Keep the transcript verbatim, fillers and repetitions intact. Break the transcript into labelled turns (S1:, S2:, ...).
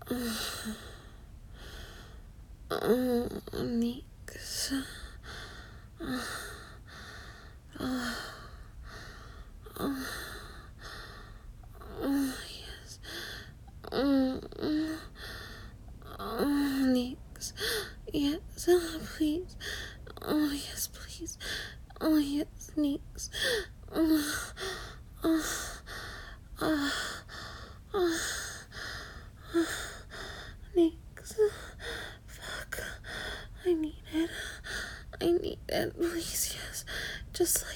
S1: Oh, Nix. Oh, oh, oh, oh, yes. Oh, oh, oh, Nix. Yes, oh, please. Oh, yes, please. Oh, yes, Nix. Oh, oh, oh, oh, oh, Nix. Fuck. I need it. I need it. Please, yes. Just